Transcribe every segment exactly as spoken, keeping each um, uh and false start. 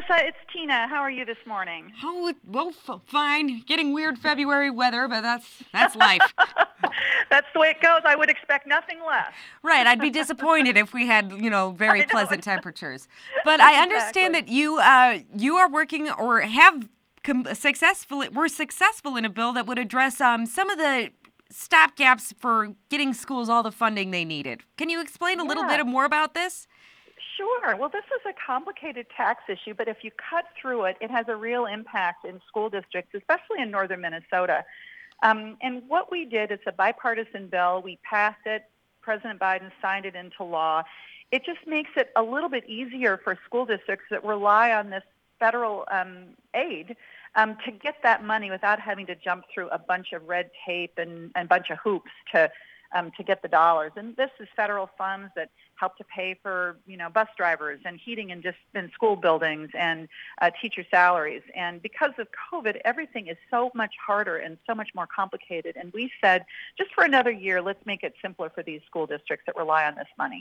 Melissa, it's Tina. How are you this morning? Oh, well, f- fine. Getting weird February weather, but that's that's life. That's the way it goes. I would expect nothing less. Right. I'd be disappointed if we had, you know, very I know. pleasant temperatures. But I understand Exactly. that you uh, you are working or have com- successfully were successful in a bill that would address um, some of the stopgaps for getting schools all the funding they needed. Can you explain a little Yeah. bit more about this? Sure. Well, this is a complicated tax issue, but if you cut through it, it has a real impact in school districts, especially in northern Minnesota. Um, and what we did, it's a bipartisan bill. We passed it. President Biden signed it into law. It just makes it a little bit easier for school districts that rely on this federal um, aid um, to get that money without having to jump through a bunch of red tape and a bunch of hoops to um, to get the dollars. And this is federal funds that help to pay for, you know, bus drivers and heating in just in school buildings and uh, teacher salaries. And because of COVID, everything is so much harder and so much more complicated. And we said, just for another year, let's make it simpler for these school districts that rely on this money.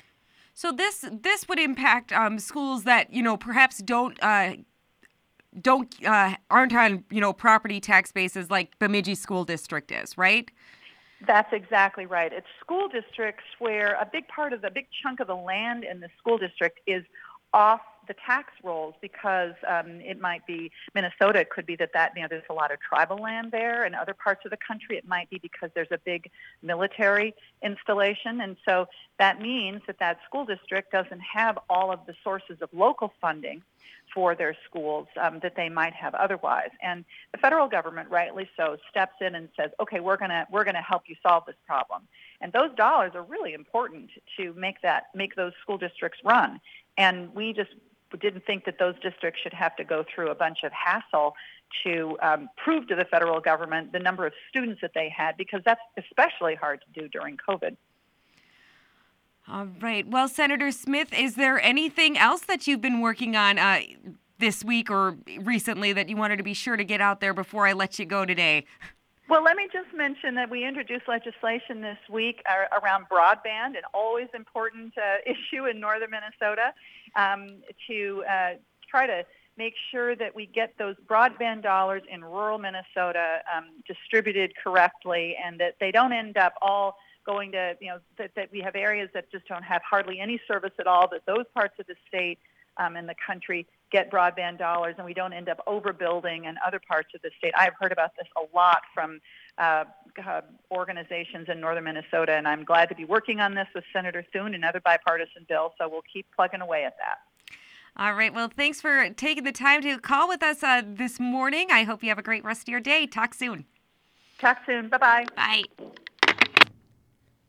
So this this would impact um, schools that, you know, perhaps don't uh, don't uh, aren't on, you know, property tax bases like Bemidji School District is, right? That's exactly right. It's school districts where a big part of the big chunk of the land in the school district is off the tax rolls because um, it might be Minnesota. It could be that, that you know there's a lot of tribal land there. In other parts of the country, it might be because there's a big military installation. And so that means that that school district doesn't have all of the sources of local funding for their schools um, that they might have otherwise. And the federal government, rightly so, steps in and says, okay, we're gonna we're gonna help you solve this problem. And those dollars are really important to make that make those school districts run. And we just didn't think that those districts should have to go through a bunch of hassle to um, prove to the federal government the number of students that they had, because that's especially hard to do during COVID. All right. Well, Senator Smith, is there anything else that you've been working on uh, this week or recently that you wanted to be sure to get out there before I let you go today? Well, let me just mention that we introduced legislation this week uh, around broadband, an always important uh, issue in northern Minnesota, um, to uh, try to make sure that we get those broadband dollars in rural Minnesota um, distributed correctly, and that they don't end up all going to, you know, that, that we have areas that just don't have hardly any service at all, that those parts of the state um, and the country get broadband dollars, and we don't end up overbuilding in other parts of the state. I've heard about this a lot from uh, uh, organizations in northern Minnesota, and I'm glad to be working on this with Senator Thune and other bipartisan bills, so we'll keep plugging away at that. All right. Well, thanks for taking the time to call with us uh, this morning. I hope you have a great rest of your day. Talk soon. Talk soon. Bye-bye. Bye.